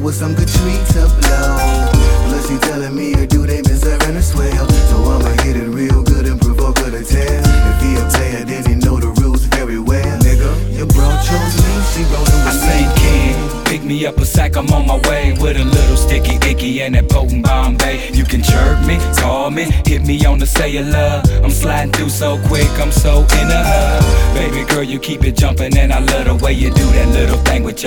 with some good treats to blow. Plus she telling me her dude ain't been serving her swell, so I'ma hit it real good and provoke her to tell. If he a player, then he know the rules very well. Nigga, your bro chose me, she rollin' with me. I say, kid, pick me up a sack, I'm on my way with a little sticky icky and that potent Bombay. You can chirp me, call me, hit me on the cellular. I'm sliding through so quick, I'm so in a hub. Baby girl, you keep it jumping and I love the way you do that little thing with your